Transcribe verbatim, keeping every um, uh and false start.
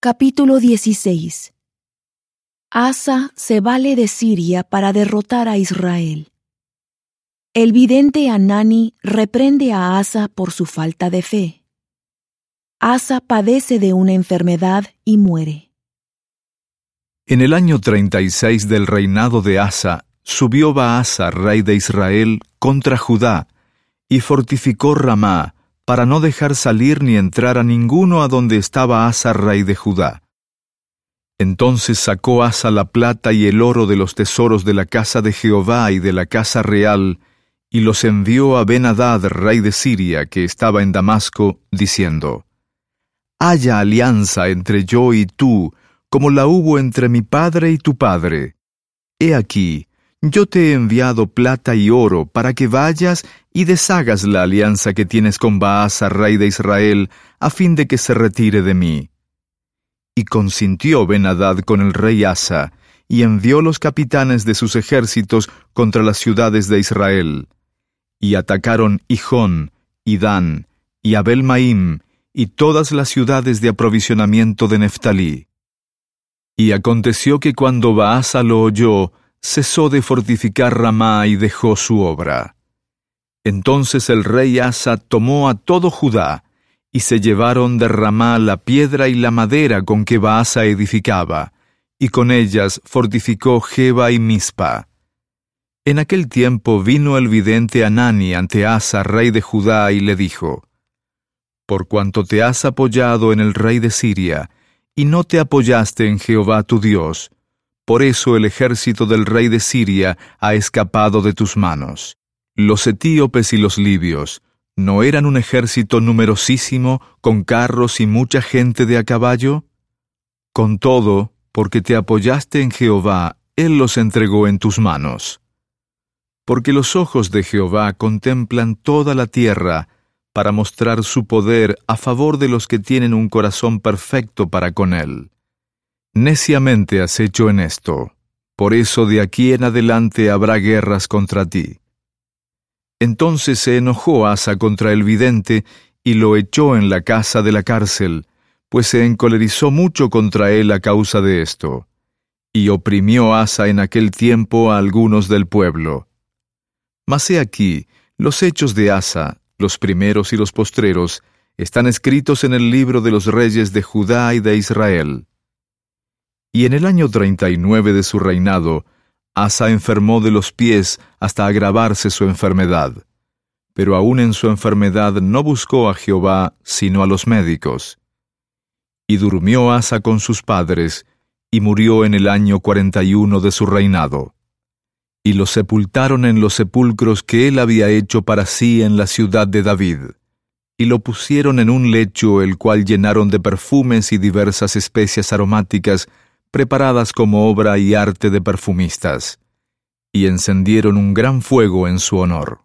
Capítulo dieciséis. Asa se vale de Siria para derrotar a Israel. El vidente Hanani reprende a Asa por su falta de fe. Asa padece de una enfermedad y muere. En el año treinta y seis del reinado de Asa, subió Baasa, rey de Israel, contra Judá, y fortificó Ramá, para no dejar salir ni entrar a ninguno a donde estaba Asa, rey de Judá. Entonces sacó Asa la plata y el oro de los tesoros de la casa de Jehová y de la casa real, y los envió a Ben-Hadad, rey de Siria, que estaba en Damasco, diciendo: «Haya alianza entre yo y tú, como la hubo entre mi padre y tu padre. He aquí, yo te he enviado plata y oro para que vayas y deshagas la alianza que tienes con Baasa, rey de Israel, a fin de que se retire de mí». Y consintió Ben-Hadad con el rey Asa, y envió los capitanes de sus ejércitos contra las ciudades de Israel. Y atacaron Hijón, y Dan, y Abel-Maim, y todas las ciudades de aprovisionamiento de Neftalí. Y aconteció que cuando Baasa lo oyó, cesó de fortificar Ramá y dejó su obra. Entonces el rey Asa tomó a todo Judá, y se llevaron de Ramá la piedra y la madera con que Baasa edificaba, y con ellas fortificó Geba y Mizpa. En aquel tiempo vino el vidente Hanani ante Asa, rey de Judá, y le dijo: «Por cuanto te has apoyado en el rey de Siria, y no te apoyaste en Jehová tu Dios, por eso el ejército del rey de Siria ha escapado de tus manos. Los etíopes y los libios, ¿no eran un ejército numerosísimo, con carros y mucha gente de a caballo? Con todo, porque te apoyaste en Jehová, él los entregó en tus manos. Porque los ojos de Jehová contemplan toda la tierra, para mostrar su poder a favor de los que tienen un corazón perfecto para con él. Neciamente has hecho en esto, por eso de aquí en adelante habrá guerras contra ti». Entonces se enojó Asa contra el vidente y lo echó en la casa de la cárcel, pues se encolerizó mucho contra él a causa de esto. Y oprimió Asa en aquel tiempo a algunos del pueblo. Mas he aquí, los hechos de Asa, los primeros y los postreros, están escritos en el libro de los reyes de Judá y de Israel. Y en el año treinta y nueve de su reinado, Asa enfermó de los pies hasta agravarse su enfermedad. Pero aún en su enfermedad no buscó a Jehová, sino a los médicos. Y durmió Asa con sus padres, y murió en el año cuarenta y uno de su reinado. Y lo sepultaron en los sepulcros que él había hecho para sí en la ciudad de David. Y lo pusieron en un lecho el cual llenaron de perfumes y diversas especias aromáticas, preparadas como obra y arte de perfumistas, y encendieron un gran fuego en su honor.